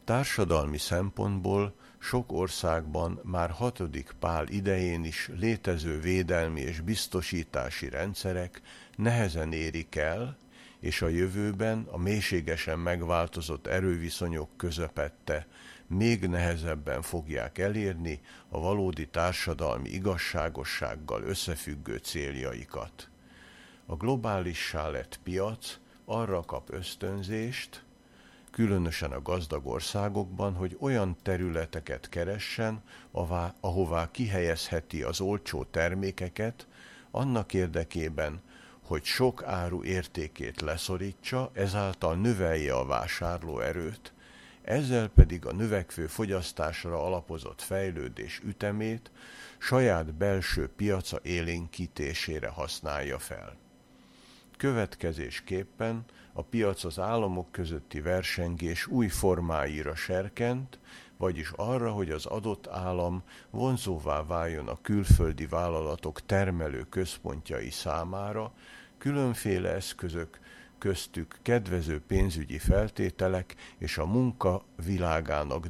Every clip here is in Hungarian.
Társadalmi szempontból sok országban már 6. Pál idején is létező védelmi és biztosítási rendszerek nehezen érik el, és a jövőben a mélységesen megváltozott erőviszonyok közepette még nehezebben fogják elérni a valódi társadalmi igazságossággal összefüggő céljaikat. A globálissá lett piac arra kap ösztönzést, különösen a gazdag országokban, hogy olyan területeket keressen, ahová kihelyezheti az olcsó termékeket, annak érdekében, hogy sok áru értékét leszorítsa, ezáltal növelje a vásárlóerőt, ezzel pedig a növekvő fogyasztásra alapozott fejlődés ütemét saját belső piaca élénkítésére használja fel. Következésképpen a piac az államok közötti versengés új formáira serkent, vagyis arra, hogy az adott állam vonzóvá váljon a külföldi vállalatok termelő központjai számára, különféle eszközök, köztük kedvező pénzügyi feltételek és a munka világának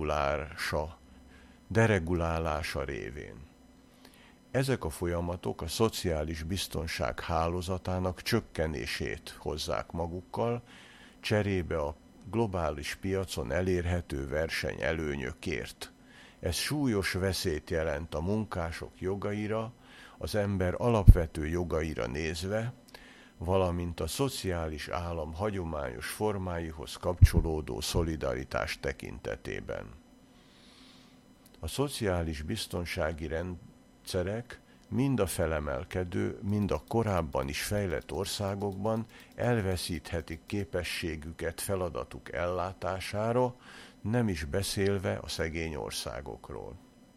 deregulálása révén. Ezek a folyamatok a szociális biztonság hálózatának csökkenését hozzák magukkal, cserébe a globális piacon elérhető versenyelőnyökért. Ez súlyos veszélyt jelent a munkások jogaira, az ember alapvető jogaira nézve, valamint a szociális állam hagyományos formáihoz kapcsolódó szolidaritás tekintetében. A szociális biztonsági rendszerek mind a felemelkedő, mind a korábban is fejlett országokban elveszíthetik képességüket feladatuk ellátására, nem is beszélve a szegény országokról.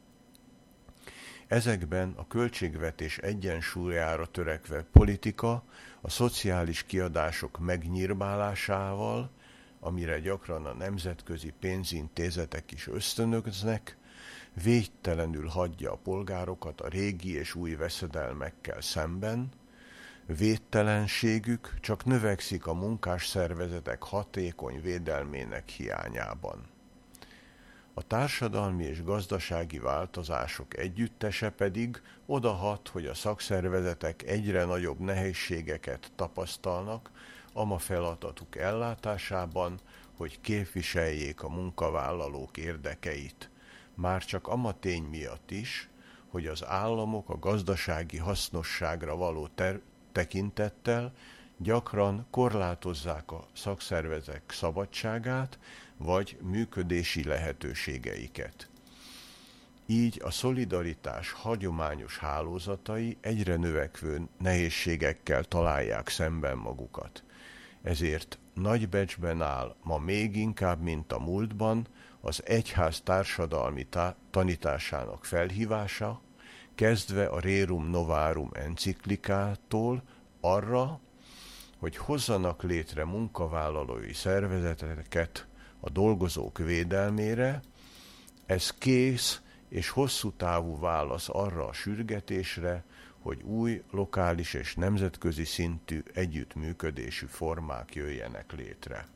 Ezekben a költségvetés egyensúlyára törekvő politika a szociális kiadások megnyírbálásával, amire gyakran a nemzetközi pénzintézetek is ösztönöznek, végtelenül hagyja a polgárokat a régi és új veszedelmekkel szemben, védtelenségük csak növekszik a munkásszervezetek hatékony védelmének hiányában. A társadalmi és gazdasági változások együttese pedig odahat, hogy a szakszervezetek egyre nagyobb nehézségeket tapasztalnak ama feladatuk ellátásában, hogy képviseljék a munkavállalók érdekeit. Már csak ama tény miatt is, hogy az államok a gazdasági hasznosságra való tekintettel gyakran korlátozzák a szakszervezetek szabadságát vagy működési lehetőségeiket. Így a szolidaritás hagyományos hálózatai egyre növekvő nehézségekkel találják szemben magukat. Ezért nagy becsben áll ma még inkább, mint a múltban, az egyház társadalmi tanításának felhívása, kezdve a Rerum Novarum enciklikától arra, hogy hozzanak létre munkavállalói szervezeteket a dolgozók védelmére. Ez kész és hosszú távú válasz arra a sürgetésre, hogy új, lokális és nemzetközi szintű együttműködésű formák jöjjenek létre.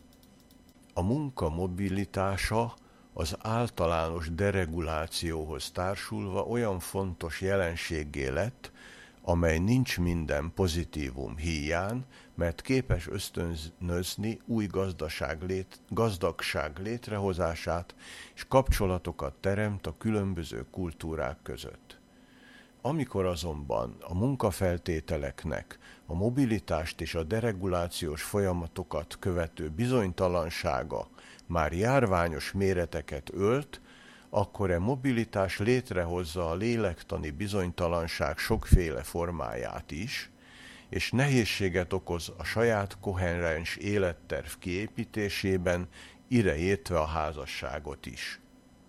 A munka mobilitása az általános deregulációhoz társulva olyan fontos jelenséggé lett, amely nincs minden pozitívum híján, mert képes ösztönözni új gazdagság létrehozását és kapcsolatokat teremt a különböző kultúrák között. Amikor azonban a munkafeltételeknek a mobilitást és a deregulációs folyamatokat követő bizonytalansága már járványos méreteket ölt, akkor a mobilitás létrehozza a lélektani bizonytalanság sokféle formáját is, és nehézséget okoz a saját koherens életterv kiépítésében, ideértve a házasságot is.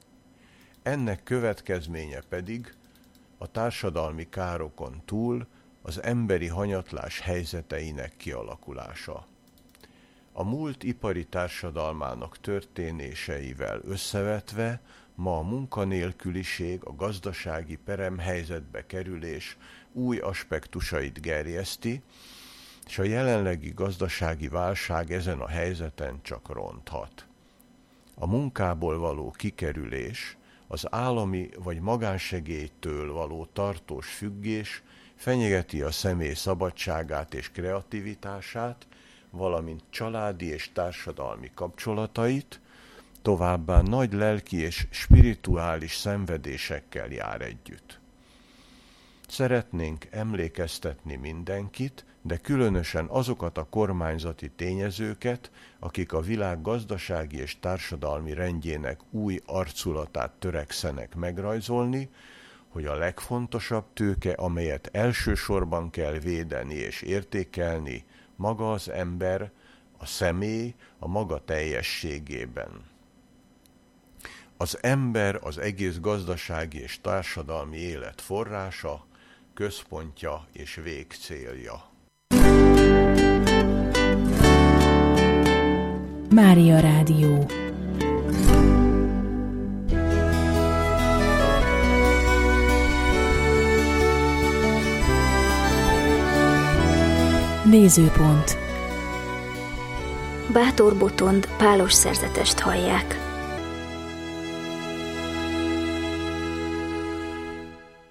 Ennek következménye pedig a társadalmi károkon túl az emberi hanyatlás helyzeteinek kialakulása. A múlt ipari társadalmának történéseivel összevetve ma a munkanélküliség, a gazdasági peremhelyzetbe kerülés új aspektusait gerjeszti, és a jelenlegi gazdasági válság ezen a helyzeten csak ronthat. A munkából való kikerülés, az állami vagy magánsegélytől való tartós függés fenyegeti a személy szabadságát és kreativitását, valamint családi és társadalmi kapcsolatait, továbbá nagy lelki és spirituális szenvedésekkel jár együtt. Szeretnénk emlékeztetni mindenkit, de különösen azokat a kormányzati tényezőket, akik a világ gazdasági és társadalmi rendjének új arculatát törekszenek megrajzolni, hogy a legfontosabb tőke, amelyet elsősorban kell védeni és értékelni, maga az ember, a személy a maga teljességében. Az ember az egész gazdasági és társadalmi élet forrása, központja és végcélja. Mária Rádió. Nézőpont. Bátor Botond pálos szerzetest hallják.